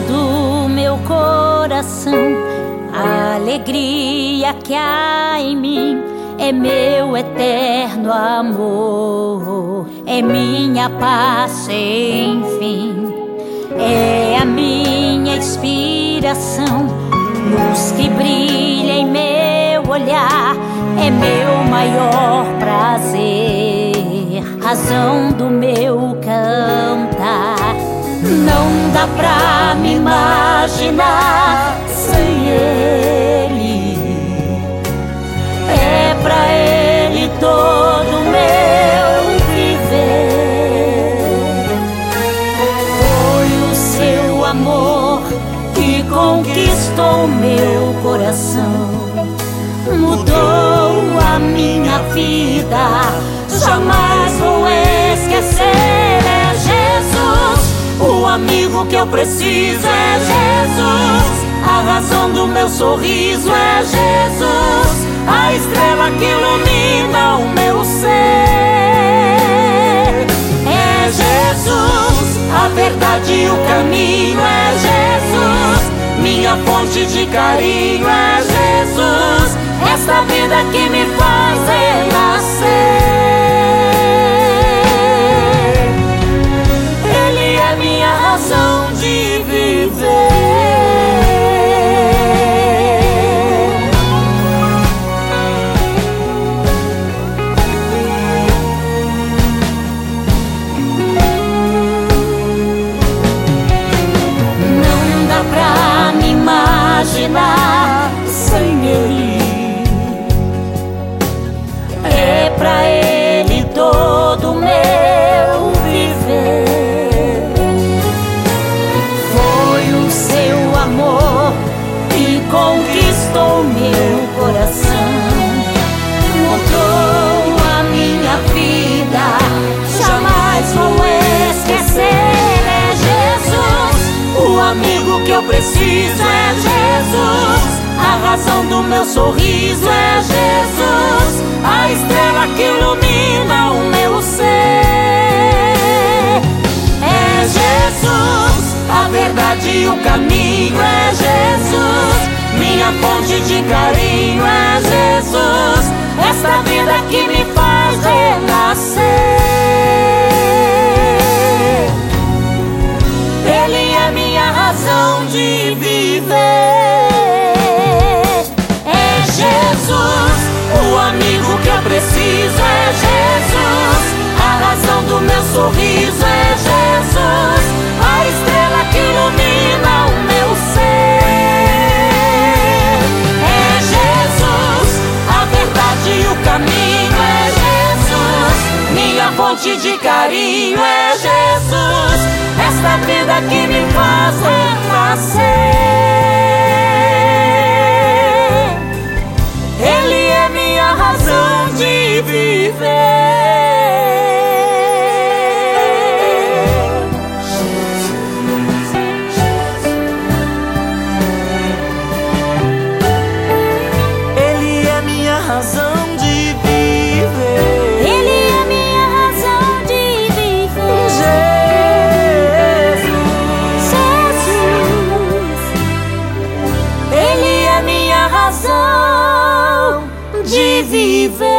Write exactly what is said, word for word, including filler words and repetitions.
do meu coração, a alegria que há em mim é meu eterno amor, é minha paz sem fim, é a minha inspiração, luz que brilha em meu olhar, é meu maior prazer, razão do meu cantar. Não dá pra me imaginar sem Ele, é pra Ele todo o meu viver. Foi o seu amor que conquistou meu coração, mudou a minha vida, jamais vou esquecer. É Jesus, o amigo que eu preciso, é Jesus, a razão do meu sorriso, é Jesus, a estrela que ilumina o meu ser. É Jesus, a verdade e o caminho, é Jesus, minha fonte de carinho, é Jesus, esta vida que me faz renascer. Ele é minha razão de viver. Não dá pra me imaginar sem Ele, é pra Ele todo o meu viver. Foi o seu amor que conquistou meu coração, mudou a minha vida, jamais vou esquecer. É Jesus, o amigo que eu preciso, é Jesus, a razão do meu sorriso, é Jesus, a estrela que ilumina o meu ser. É Jesus, a verdade e o caminho, é Jesus, minha fonte de carinho, é Jesus, esta vida que me faz renascer. Ele é minha razão de viver. É Jesus, o amigo que eu preciso, é Jesus, a razão do meu sorriso, é Jesus, a estrela que ilumina o meu ser. É Jesus, a verdade e o caminho, é Jesus, minha fonte de carinho, é Jesus, esta vida que me faz renascer. Ele é minha razão de viver. Ele é minha razão de viver. Ele é minha razão de viver. Jesus, Jesus, Ele é minha razão de viver.